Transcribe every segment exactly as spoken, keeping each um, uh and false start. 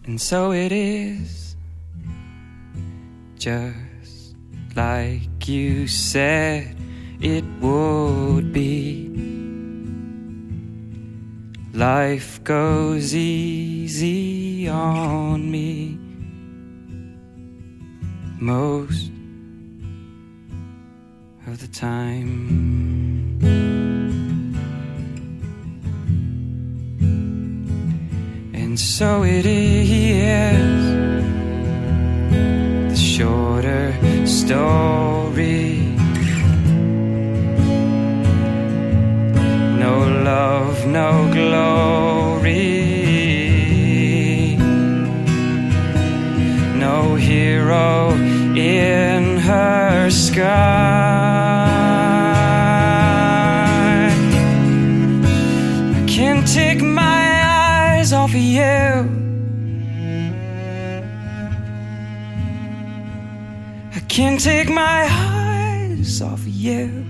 And so it is, just like you said it would be. Life goes easy on me most of the time. And so it is, the shorter story. No love, no glory, no hero in her sky. I can't take my eyes off of you. I can't take my eyes off of you.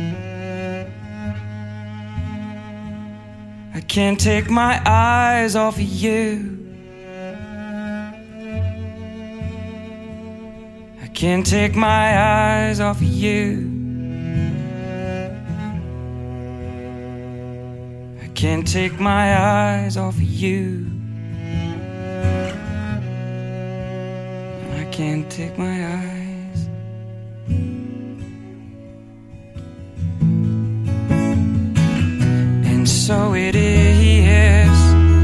I can't take my eyes off of you. I can't take my eyes off of you. I can't take my eyes off of you. I can't take my eyes. And so it is,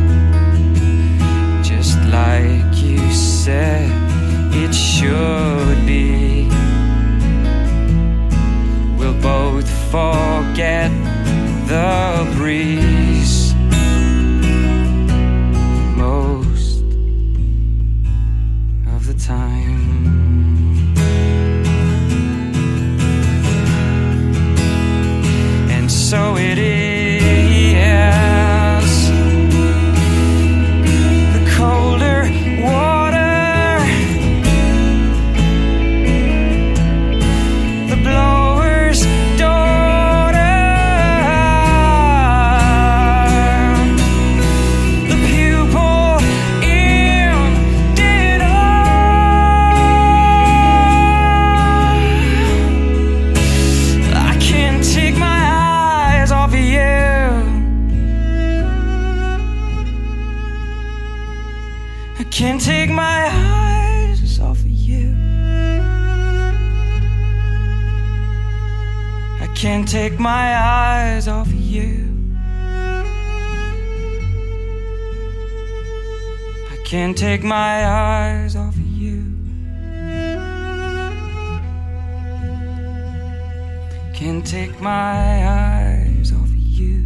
just like you said it should be. We'll both forget the breeze most of the time. And so it is, I can't take my eyes off of you. I can't take my eyes off of you. I can't take my eyes off of you. Can't take my eyes off of you.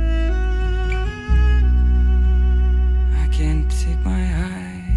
I can't take my eyes.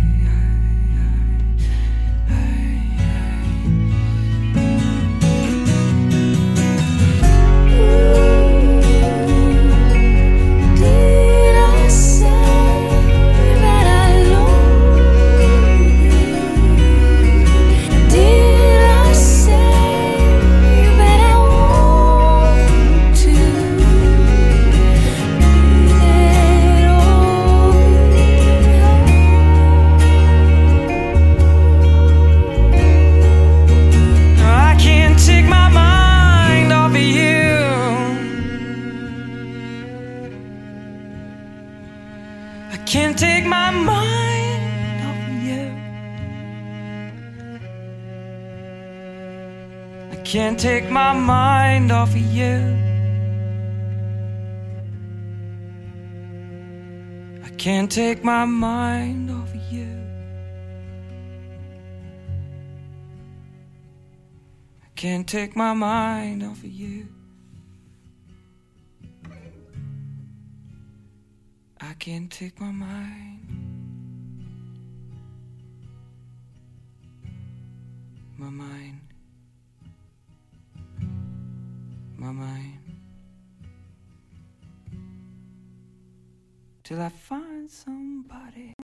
I can't take my mind off of you. I can't take my mind off of you. I can't take my mind off of you. I can't take my mind off of you. I can't take my mind, my mind, my mind, till I find somebody.